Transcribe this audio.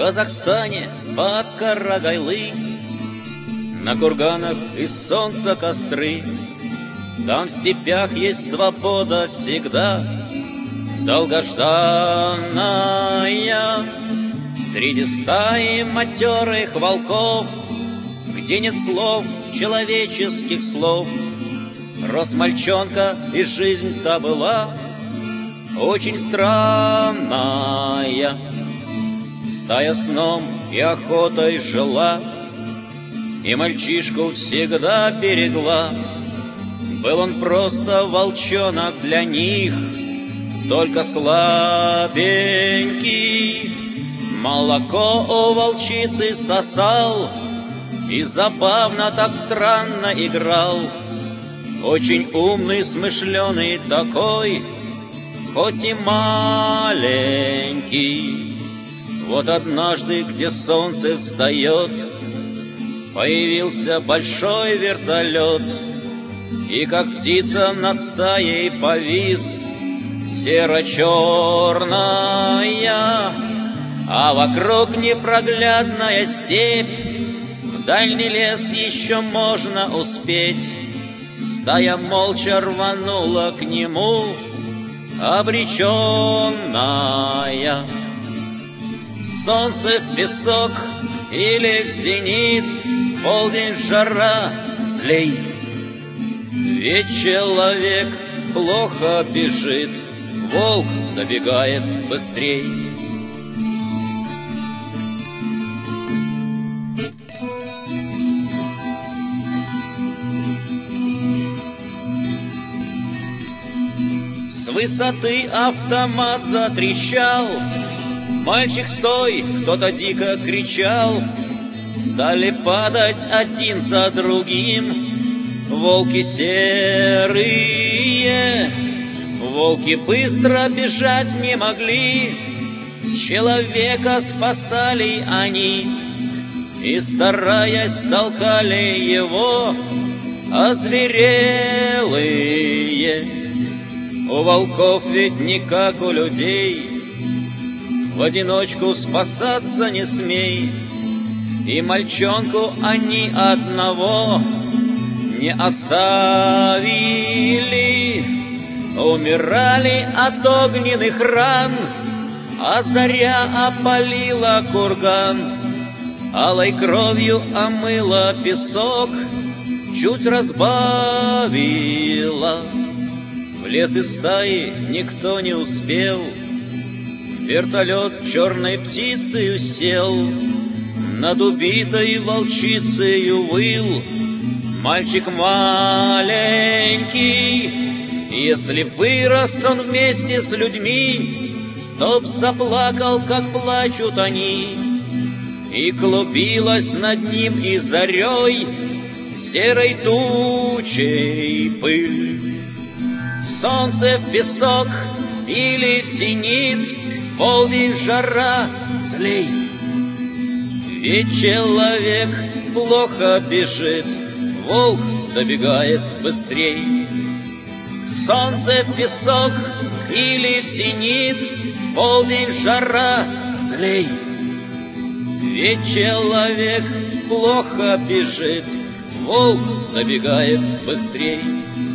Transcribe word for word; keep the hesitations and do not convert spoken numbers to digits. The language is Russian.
Казахстане под Карагайлы на курганах из солнца костры. Там в степях есть свобода всегда, долгожданная. Среди стаи матерых волков, где нет слов, человеческих слов, рос мальчонка, и жизнь-то была очень странная. Стая сном и охотой жила, и мальчишку всегда берегла. Был он просто волчонок для них, только слабенький. Молоко у волчицы сосал и забавно так странно играл. Очень умный, смышленый такой, хоть и маленький. Вот однажды, где солнце встает, появился большой вертолет, и как птица над стаей повис, серо-черная, а вокруг непроглядная степь. В дальний лес еще можно успеть. Стая молча рванула к нему, обреченная. Солнце в песок или в зенит, полдень жара, злей. Ведь человек плохо бежит, волк добегает быстрей. С высоты автомат затрещал. «Мальчик, стой!» — кто-то дико кричал. Стали падать один за другим волки серые. Волки быстро бежать не могли, человека спасали они, и, стараясь, толкали его озверелые. У волков ведь не как у людей, в одиночку спасаться не смей. И мальчонку они одного не оставили. Умирали от огненных ран, а заря опалила курган. Алой кровью омыла песок, чуть разбавила. В лес из стаи никто не успел, вертолет черной птицей сел. Над убитой волчицей выл мальчик маленький. Если вырос он вместе с людьми, то б заплакал, как плачут они. И клубилась над ним и зарей серой тучей пыль. Солнце в песок или в зенит, полдень жара, злей. Ведь человек плохо бежит, волк добегает быстрей. Солнце в песок или в зенит, полдень жара, злей. Ведь человек плохо бежит, волк добегает быстрей.